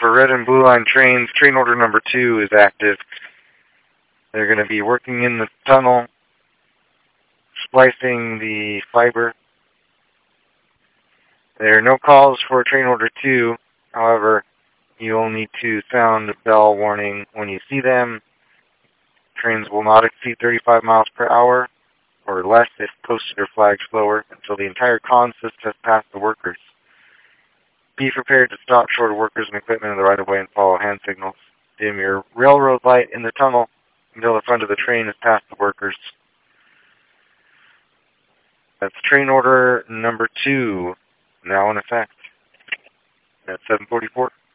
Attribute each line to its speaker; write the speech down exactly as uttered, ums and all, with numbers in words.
Speaker 1: for red and blue line trains, train order number two is active. They're going to be working in the tunnel, splicing the fiber. There are no calls for train order two. However, you'll need to sound a bell warning when you see them. Trains will not exceed thirty-five miles per hour or less if posted or flagged slower until the entire consist has passed the workers. Be prepared to stop short of workers and equipment in the right-of-way and follow hand signals. Dim your railroad light in the tunnel until the front of the train has passed the workers. That's train order number two, now in effect at seven forty-four.